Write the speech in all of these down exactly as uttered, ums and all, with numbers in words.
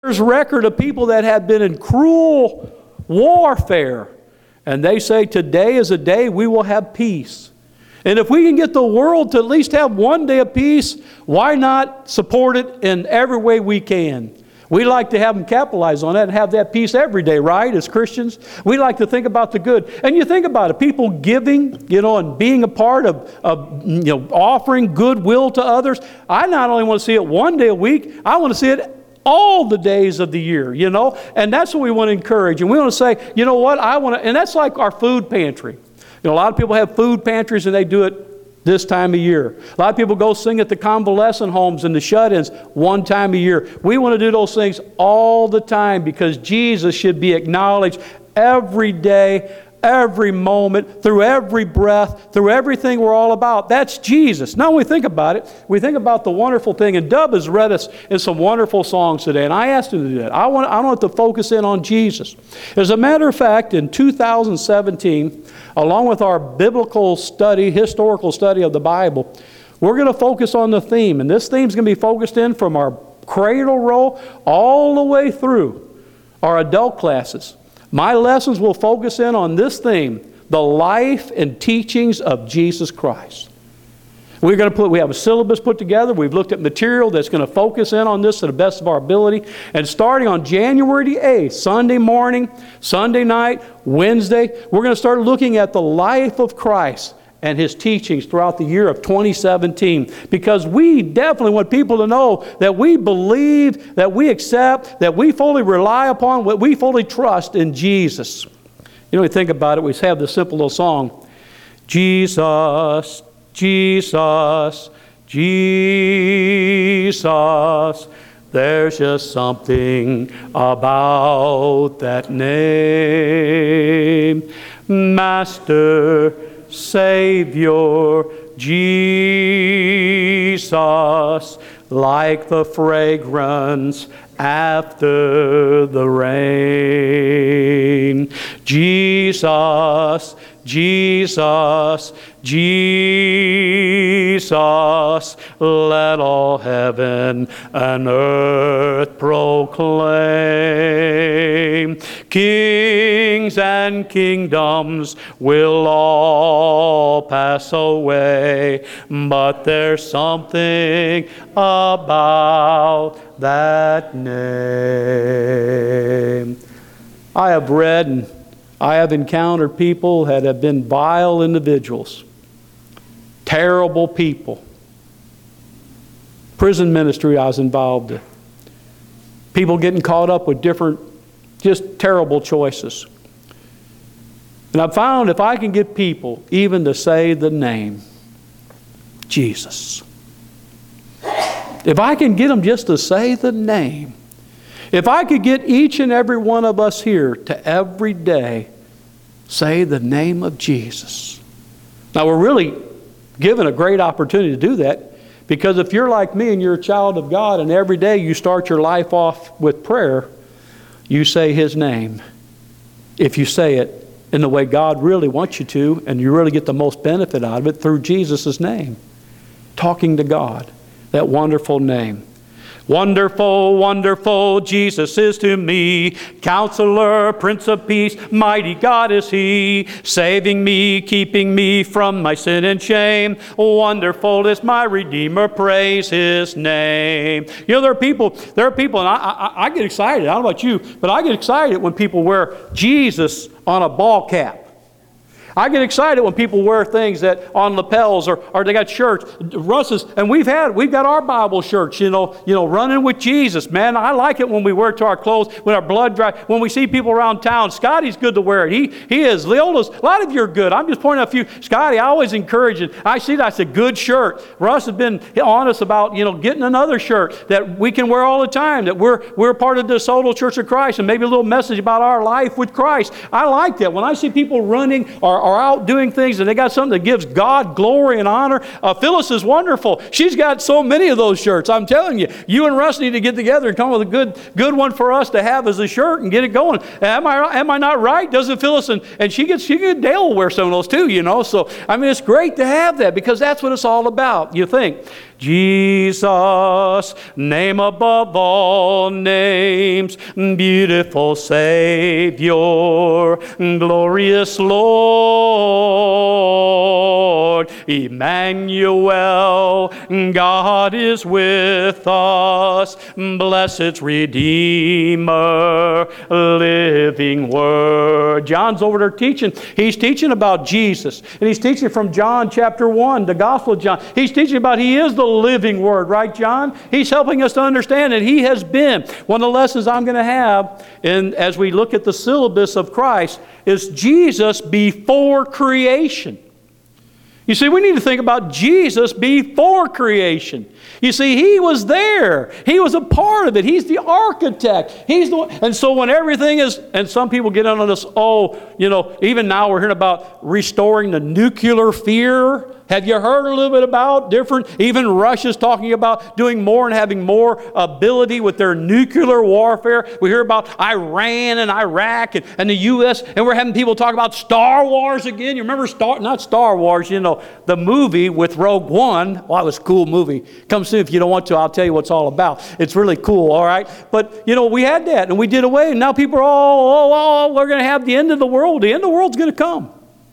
There's record of people that have been in cruel warfare. And they say today is a day we will have peace. And if we can get the world to at least have one day of peace, why not support it in every way we can? We like to have them capitalize on that and have that peace every day, right, as Christians? We like to think about the good. And you think about it, people giving, you know, and being a part of, of you know, offering goodwill to others. I not only want to see it one day a week, I want to see it all the days of the year, you know. And that's what we want to encourage. And we want to say, you know what, I want to, and that's like our food pantry. You know, a lot of people have food pantries and they do it this time of year. A lot of people go sing at the convalescent homes and the shut-ins one time a year. We want to do those things all the time because Jesus should be acknowledged every day, every moment, through every breath, through everything we're all about. That's Jesus. Now when we think about it, we think about the wonderful thing, and Dub has read us in some wonderful songs today, and I asked him to do that. I want, I want to focus in on Jesus. As a matter of fact, in two thousand seventeen, along with our biblical study, historical study of the Bible, we're going to focus on the theme, and this theme is going to be focused in from our cradle roll all the way through our adult classes. My lessons will focus in on this theme, the life and teachings of Jesus Christ. We're going to put, we have a syllabus put together. We've looked at material that's going to focus in on this to the best of our ability. And starting on January the eighth, Sunday morning, Sunday night, Wednesday, we're going to start looking at the life of Christ and His teachings throughout the year of twenty seventeen. Because we definitely want people to know that we believe, that we accept, that we fully rely upon, what we fully trust in Jesus. You know, we think about it, we have this simple little song. Jesus, Jesus, Jesus, there's just something about that name. Master, Savior, Jesus, like the fragrance after the rain. Jesus, Jesus, Jesus, let all heaven and earth proclaim. Kings and kingdoms will all pass away, but there's something about that name. I have read and I have encountered people that have been vile individuals, terrible people. Prison ministry I was involved in. People getting caught up with different, just terrible choices. And I've found if I can get people even to say the name, Jesus. If I can get them just to say the name, if I could get each and every one of us here to every day say the name of Jesus. Now we're really given a great opportunity to do that, because if you're like me and you're a child of God and every day you start your life off with prayer, you say His name. If you say it in the way God really wants you to, and you really get the most benefit out of it through Jesus' name. Talking to God, that wonderful name. Wonderful, wonderful Jesus is to me. Counselor, Prince of Peace, mighty God is He. Saving me, keeping me from my sin and shame. Wonderful is my Redeemer, praise His name. You know, there are people, there are people, and I, I, I get excited. I don't know about you, but I get excited when people wear Jesus on a ball cap. I get excited when people wear things that on lapels, or, or they got shirts, Russ's, and we've had we've got our Bible shirts, you know, you know, running with Jesus. Man, I like it when we wear it to our clothes, when our blood dry, when we see people around town. Scotty's good to wear it. He he is. Leola's, a lot of you are good. I'm just pointing out a few. Scotty, I always encourage it. I see that's a good shirt. Russ has been honest about, you know, getting another shirt that we can wear all the time, that we're we're part of the DeSoto Church of Christ, and maybe a little message about our life with Christ. I like that. When I see people running or are out doing things and they got something that gives God glory and honor. Uh, Phyllis is wonderful. She's got so many of those shirts. I'm telling you, you and Russ need to get together and come up with a good good one for us to have as a shirt and get it going. Am I am I not right? Doesn't Phyllis and, and she gets she gets Dale will wear some of those too, you know. So I mean, it's great to have that, because that's what it's all about. You think Jesus, name above all names, beautiful Savior, glorious Lord, Emmanuel, God is with us, blessed Redeemer, living Word. John's over there teaching. He's teaching about Jesus, and he's teaching from John chapter one, the Gospel of John. He's teaching about He is the living Word, right, John? He's helping us to understand that He has been. One of the lessons I'm going to have in, as we look at the syllabus of Christ is Jesus before creation. You see, we need to think about Jesus before creation. You see, He was there. He was a part of it. He's the architect. He's the one. And so when everything is, and some people get on this, oh, you know, even now we're hearing about restoring the nuclear fear. Have you heard a little bit about different, even Russia's talking about doing more and having more ability with their nuclear warfare. We hear about Iran and Iraq and, and the U S, and we're having people talk about Star Wars again. You remember Star, not Star Wars, you know, the movie with Rogue One. Well, it was a cool movie. Come soon if you don't want to, I'll tell you what it's all about. It's really cool, all right? But, you know, we had that and we did away, and now people are all, oh, oh, we're going to have the end of the world. The end of the world's going to come.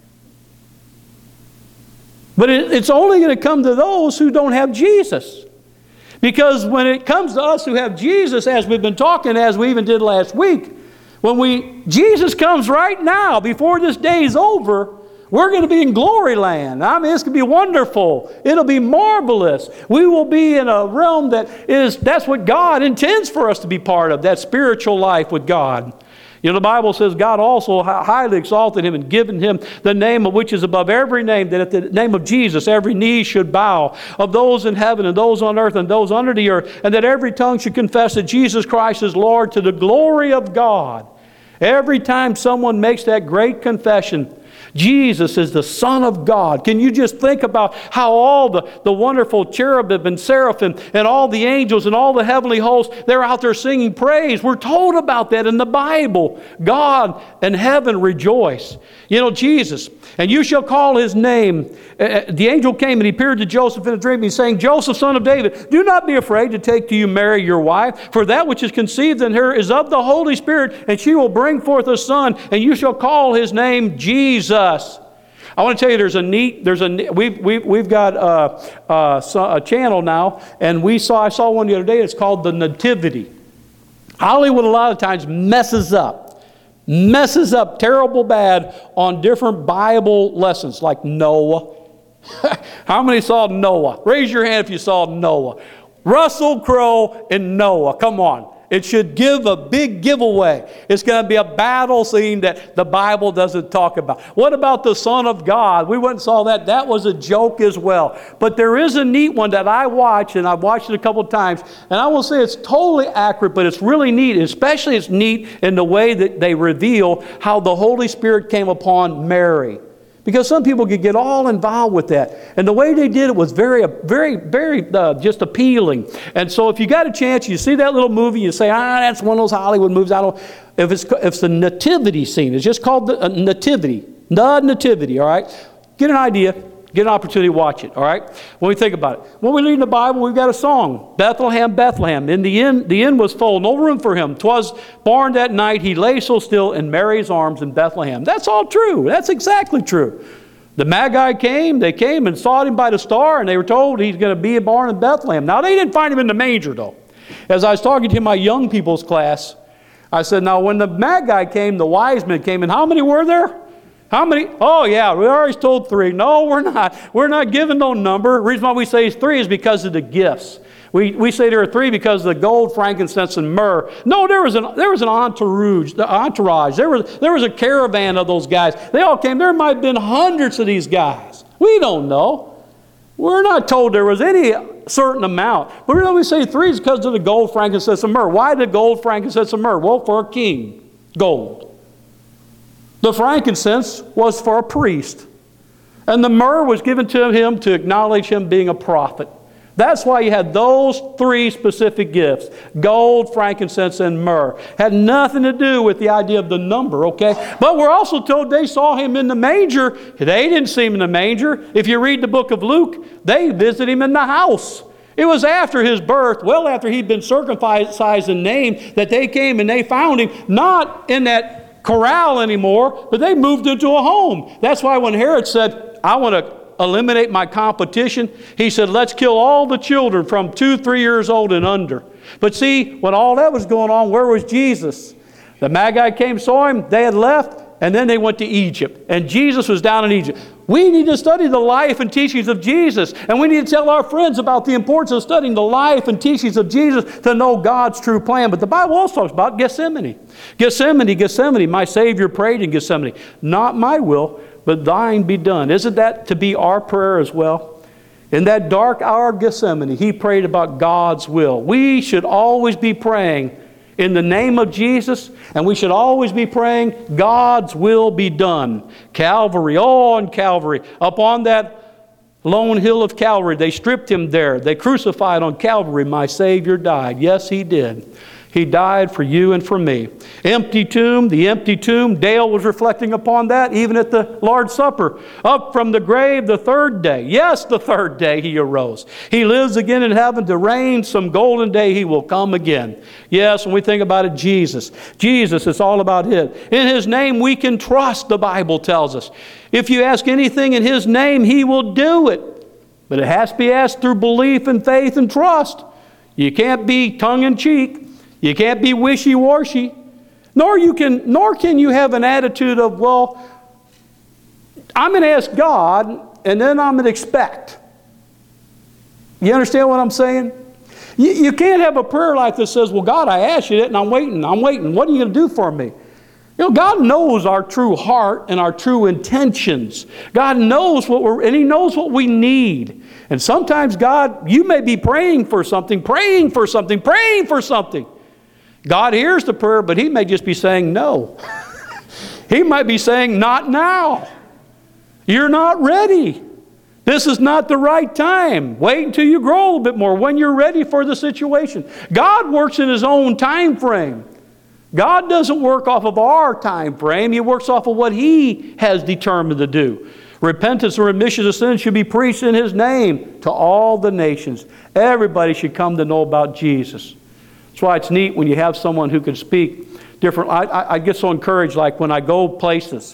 But it, it's only going to come to those who don't have Jesus. Because when it comes to us who have Jesus, as we've been talking, as we even did last week, when we Jesus comes right now, before this day is over, we're going to be in glory land. I mean, it's going to be wonderful. It'll be marvelous. We will be in a realm that is, that's what God intends for us to be part of, that spiritual life with God. You know, the Bible says God also highly exalted Him and given Him the name of which is above every name, that at the name of Jesus every knee should bow, of those in heaven and those on earth and those under the earth, and that every tongue should confess that Jesus Christ is Lord, to the glory of God. Every time someone makes that great confession, Jesus is the Son of God. Can you just think about how all the, the wonderful cherubim and seraphim and all the angels and all the heavenly hosts, they're out there singing praise. We're told about that in the Bible. God and heaven rejoice. You know, Jesus, and you shall call His name. Uh, the angel came and he appeared to Joseph in a dream. He's saying, Joseph, son of David, do not be afraid to take to you Mary, your wife, for that which is conceived in her is of the Holy Spirit, and she will bring forth a son, and you shall call His name Jesus. I want to tell you, there's a neat, there's a, we've, we've, we've got a, a, a channel now, and we saw, I saw one the other day, it's called The Nativity. Hollywood a lot of times messes up, messes up terrible bad on different Bible lessons, like Noah. How many saw Noah? Raise your hand if you saw Noah. Russell Crowe and Noah, come on. It should give a big giveaway. It's going to be a battle scene that the Bible doesn't talk about. What about the Son of God? We went and saw that. That was a joke as well. But there is a neat one that I watched, and I've watched it a couple of times, and I will say it's totally accurate, but it's really neat. Especially it's neat in the way that they reveal how the Holy Spirit came upon Mary. Because some people could get all involved with that. And the way they did it was very, very, very uh, just appealing. And so if you got a chance, you see that little movie, you say, ah, that's one of those Hollywood movies. I don't. If it's, if it's the nativity scene, it's just called the uh, nativity. The nativity, all right? Get an idea. Get an opportunity to watch it, all right? When we think about it. When we read the Bible, we've got a song. Bethlehem, Bethlehem. In the inn, the inn was full, no room for him. 'Twas born that night, he lay so still in Mary's arms in Bethlehem. That's all true. That's exactly true. The Magi came, they came and sought him by the star, and they were told he's going to be born in Bethlehem. Now, they didn't find him in the manger, though. As I was talking to my young people's class, I said, now, when the Magi came, the wise men came, and how many were there? How many? Oh, yeah, we already told three. No, we're not. We're not giving no number. The reason why we say three is because of the gifts. We, we say there are three because of the gold, frankincense, and myrrh. No, there was an, there was an entourage. The entourage. There was, there was a caravan of those guys. They all came. There might have been hundreds of these guys. We don't know. We're not told there was any certain amount. But we only say three is because of the gold, frankincense, and myrrh. Why the gold, frankincense, and myrrh? Well, for a king. Gold. The frankincense was for a priest. And the myrrh was given to him to acknowledge him being a prophet. That's why you had those three specific gifts. Gold, frankincense, and myrrh. Had nothing to do with the idea of the number, okay? But we're also told they saw him in the manger. They didn't see him in the manger. If you read the book of Luke, they visit him in the house. It was after his birth, well after he'd been circumcised and named, that they came and they found him, not in that corral anymore, but they moved into a home. That's why when Herod said, I want to eliminate my competition, he said, let's kill all the children from two, three years old and under. But see, when all that was going on, where was Jesus? The Magi came, saw him, they had left, and then they went to Egypt. And Jesus was down in Egypt. We need to study the life and teachings of Jesus. And we need to tell our friends about the importance of studying the life and teachings of Jesus to know God's true plan. But the Bible also talks about Gethsemane. Gethsemane, Gethsemane, my Savior prayed in Gethsemane. Not my will, but thine be done. Isn't that to be our prayer as well? In that dark hour of Gethsemane, he prayed about God's will. We should always be praying in the name of Jesus, and we should always be praying, God's will be done. Calvary, oh, on Calvary, up on that lone hill of Calvary, they stripped him there. They crucified on Calvary. My Savior died. Yes, he did. He died for you and for me. Empty tomb, the empty tomb. Dale was reflecting upon that even at the Lord's Supper. Up from the grave the third day. Yes, the third day he arose. He lives again in heaven to reign. Some golden day he will come again. Yes, when we think about it, Jesus. Jesus, it's all about Him. In His name we can trust, the Bible tells us. If you ask anything in His name, He will do it. But it has to be asked through belief and faith and trust. You can't be tongue-in-cheek. You can't be wishy-washy, nor you can, nor can you have an attitude of, well, I'm going to ask God, and then I'm going to expect. You understand what I'm saying? You, you can't have a prayer life that says, well, God, I asked you that, and I'm waiting, I'm waiting. What are you going to do for me? You know, God knows our true heart and our true intentions. God knows what we're, and He knows what we need. And sometimes God, you may be praying for something, praying for something, praying for something. God hears the prayer, but He may just be saying no. He might be saying, not now. You're not ready. This is not the right time. Wait until you grow a little bit more when you're ready for the situation. God works in His own time frame. God doesn't work off of our time frame. He works off of what He has determined to do. Repentance and remission of sins should be preached in His name to all the nations. Everybody should come to know about Jesus. That's why it's neat when you have someone who can speak different. I, I, I get so encouraged, like when I go places,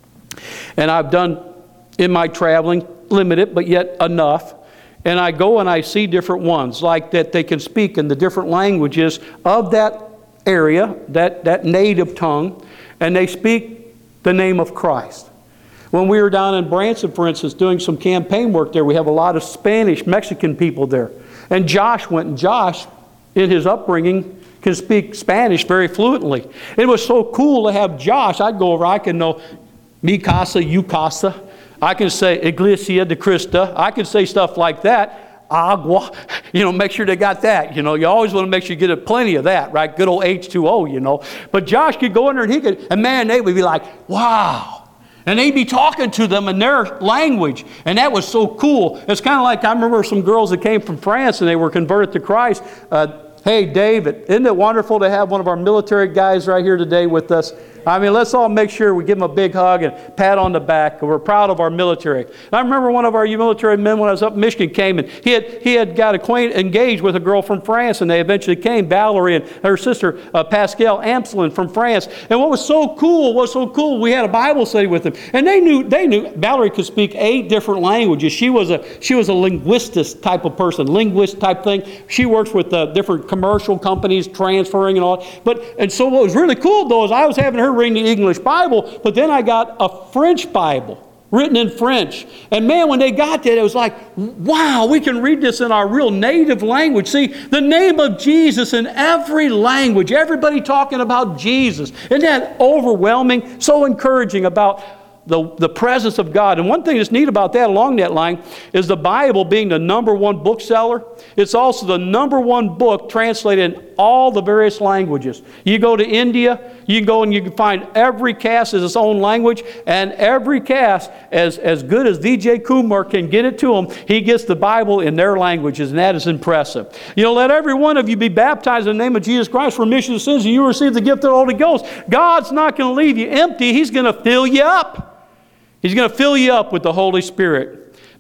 and I've done in my traveling, limited, but yet enough, and I go and I see different ones, like that they can speak in the different languages of that area, that, that native tongue, and they speak the name of Christ. When we were down in Branson, for instance, doing some campaign work there, we have a lot of Spanish, Mexican people there. And Josh went, and Josh, in his upbringing, can speak Spanish very fluently. It was so cool to have Josh. I'd go over, I can know mi casa, you casa. I can say Iglesia de Cristo. I can say stuff like that. Agua. You know, make sure they got that. You know, you always want to make sure you get plenty of that, right? Good old H two O, you know. But Josh could go in there and he could, and man, they would be like, wow. And they'd be talking to them in their language. And that was so cool. It's kind of like, I remember some girls that came from France and they were converted to Christ. Uh, hey, David, isn't it wonderful to have one of our military guys right here today with us? I mean, let's all make sure we give him a big hug and pat on the back. We're proud of our military. And I remember one of our military men when I was up in Michigan came and he had, he had got acquainted, engaged with a girl from France, and they eventually came, Valerie and her sister uh, Pascal Amselin from France. And what was so cool, what was so cool, we had a Bible study with them. And they knew, they knew Valerie could speak eight different languages. She was a, she was a linguistic type of person, linguist type thing. She works with uh, different commercial companies, transferring and all. But, and so what was really cool though is I was having her reading the English Bible, but then I got a French Bible written in French. And man, when they got that, it was like, wow, we can read this in our real native language. See, the name of Jesus in every language, everybody talking about Jesus. Isn't that overwhelming? So encouraging about the, the presence of God. And one thing that's neat about that along that line is the Bible being the number one bookseller. It's also the number one book translated in all the various languages. You go to India, you can go and you can find every caste has its own language, and every caste, as, as good as V J Kumar can get it to them, he gets the Bible in their languages, and that is impressive. You know, let every one of you be baptized in the name of Jesus Christ for remission of sins, and you receive the gift of the Holy Ghost. God's not going to leave you empty. He's going to fill you up. He's going to fill you up with the Holy Spirit.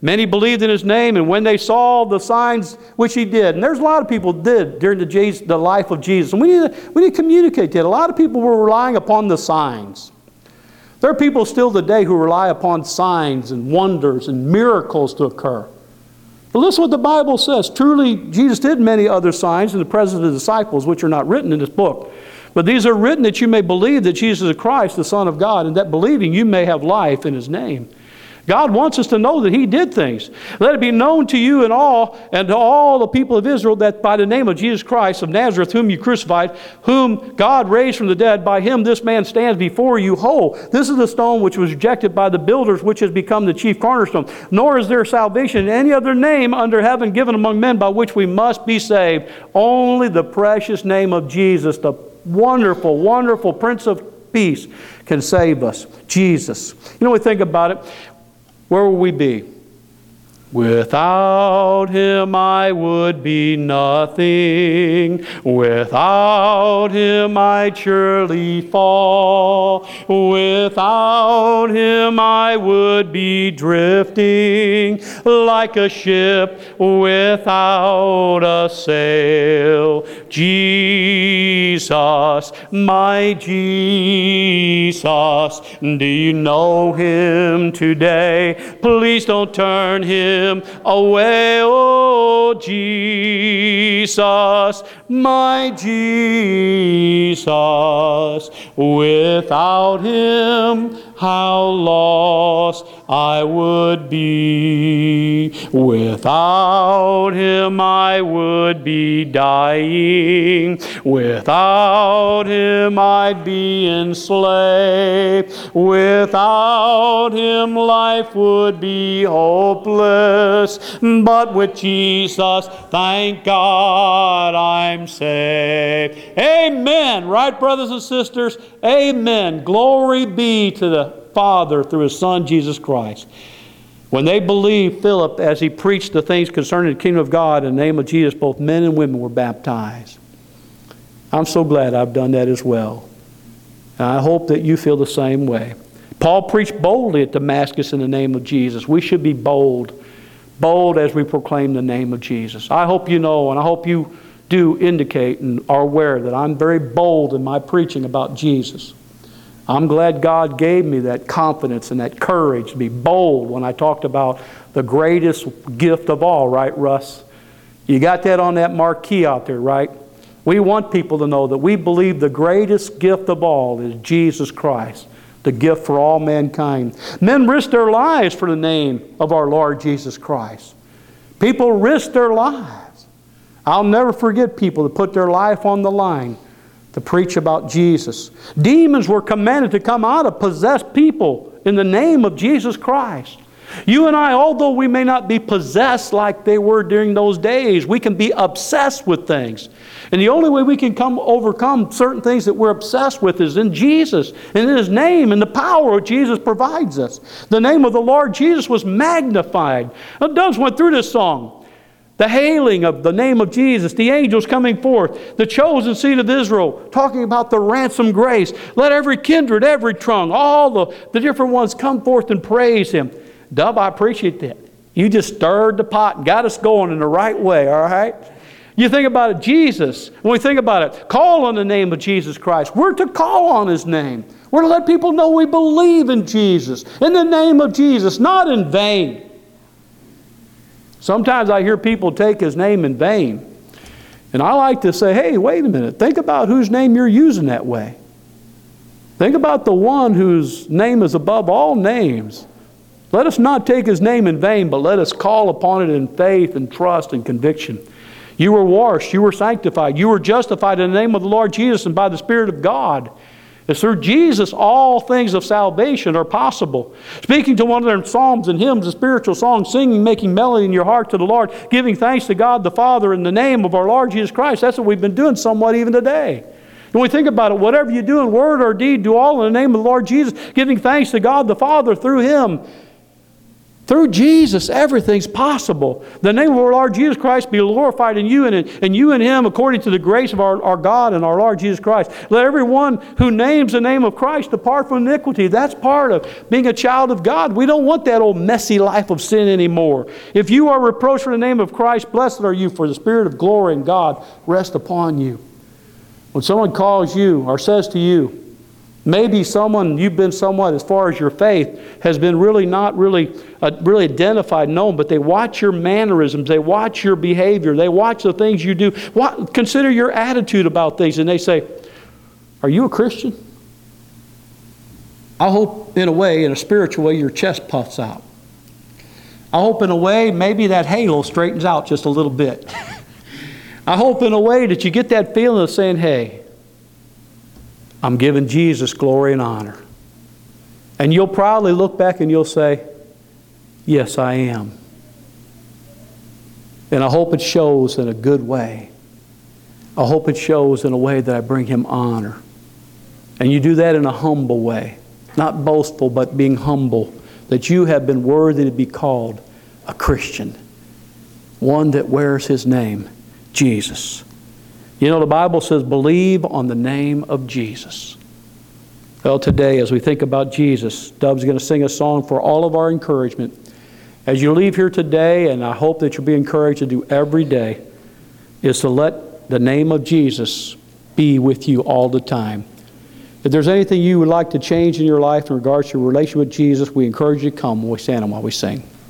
Many believed in his name, and when they saw the signs which he did, and there's a lot of people did during the, Jesus, the life of Jesus, and we need, to, we need to communicate that. A lot of people were relying upon the signs. There are people still today who rely upon signs and wonders and miracles to occur. But listen what the Bible says. Truly, Jesus did many other signs in the presence of the disciples, which are not written in this book. But these are written that you may believe that Jesus is Christ, the Son of God, and that believing you may have life in his name. God wants us to know that he did things. Let it be known to you and all, and to all the people of Israel, that by the name of Jesus Christ of Nazareth, whom you crucified, whom God raised from the dead, by him this man stands before you whole. This is the stone which was rejected by the builders, which has become the chief cornerstone. Nor is there salvation in any other name under heaven given among men by which we must be saved. Only the precious name of Jesus, the wonderful, wonderful Prince of Peace, can save us. Jesus. You know, we think about it. Where will we be? Without him I would be nothing. Without him I'd surely fall. Without him I would be drifting like a ship without a sail. Jesus, my Jesus, do you know him today? Please don't turn him away, oh Jesus, my Jesus. Without him, how lost I would be. Without him, I would be dying. Without him, I'd be enslaved. Without him, life would be hopeless. But with Jesus, thank God I'm saved. Amen. Right, brothers and sisters? Amen. Glory be to the Father through his Son, Jesus Christ. When they believed Philip as he preached the things concerning the kingdom of God in the name of Jesus, both men and women were baptized. I'm so glad I've done that as well. And I hope that you feel the same way. Paul preached boldly at Damascus in the name of Jesus. We should be bold. Bold as we proclaim the name of Jesus. I hope you know, and I hope you do indicate and are aware that I'm very bold in my preaching about Jesus. I'm glad God gave me that confidence and that courage to be bold when I talked about the greatest gift of all, right, Russ? You got that on that marquee out there, right? We want people to know that we believe the greatest gift of all is Jesus Christ, the gift for all mankind. Men risk their lives for the name of our Lord Jesus Christ. People risk their lives. I'll never forget people that put their life on the line to preach about Jesus. Demons were commanded to come out of possessed people in the name of Jesus Christ. You and I, although we may not be possessed like they were during those days, we can be obsessed with things. And the only way we can come overcome certain things that we're obsessed with is in Jesus, and in his name, and the power of Jesus provides us. The name of the Lord Jesus was magnified. Now, Doug's went through this song. The hailing of the name of Jesus, the angels coming forth, the chosen seed of Israel, talking about the ransom grace. Let every kindred, every tongue, all the, the different ones come forth and praise him. Dub, I appreciate that. You just stirred the pot and got us going in the right way, all right? You think about it, Jesus, when we think about it, call on the name of Jesus Christ. We're to call on his name. We're to let people know we believe in Jesus, in the name of Jesus, not in vain. Sometimes I hear people take his name in vain. And I like to say, hey, wait a minute. Think about whose name you're using that way. Think about the one whose name is above all names. Let us not take his name in vain, but let us call upon it in faith and trust and conviction. You were washed, you were sanctified, you were justified in the name of the Lord Jesus and by the Spirit of God. It's through Jesus all things of salvation are possible. Speaking to one of their psalms and hymns and spiritual songs, singing, making melody in your heart to the Lord, giving thanks to God the Father in the name of our Lord Jesus Christ. That's what we've been doing somewhat even today. When we think about it, whatever you do in word or deed, do all in the name of the Lord Jesus, giving thanks to God the Father through him. Through Jesus, everything's possible. The name of our Lord Jesus Christ be glorified in you and, in, and you and Him according to the grace of our, our God and our Lord Jesus Christ. Let everyone who names the name of Christ depart from iniquity. That's part of being a child of God. We don't want that old messy life of sin anymore. If you are reproached for the name of Christ, blessed are you, for the Spirit of glory and God rest upon you. When someone calls you or says to you, maybe someone, you've been somewhat, as far as your faith, has been really not really, uh, really identified, known, but they watch your mannerisms, they watch your behavior, they watch the things you do. What, consider your attitude about things, and they say, are you a Christian? I hope in a way, in a spiritual way, your chest puffs out. I hope in a way, maybe that halo straightens out just a little bit. I hope in a way that you get that feeling of saying, hey, I'm giving Jesus glory and honor. And you'll probably look back and you'll say, yes, I am. And I hope it shows in a good way. I hope it shows in a way that I bring Him honor. And you do that in a humble way. Not boastful, but being humble. That you have been worthy to be called a Christian. One that wears His name, Jesus. You know, the Bible says, believe on the name of Jesus. Well, today, as we think about Jesus, Dove's going to sing a song for all of our encouragement. As you leave here today, and I hope that you'll be encouraged to do every day, is to let the name of Jesus be with you all the time. If there's anything you would like to change in your life in regards to your relationship with Jesus, we encourage you to come when we stand and while we sing.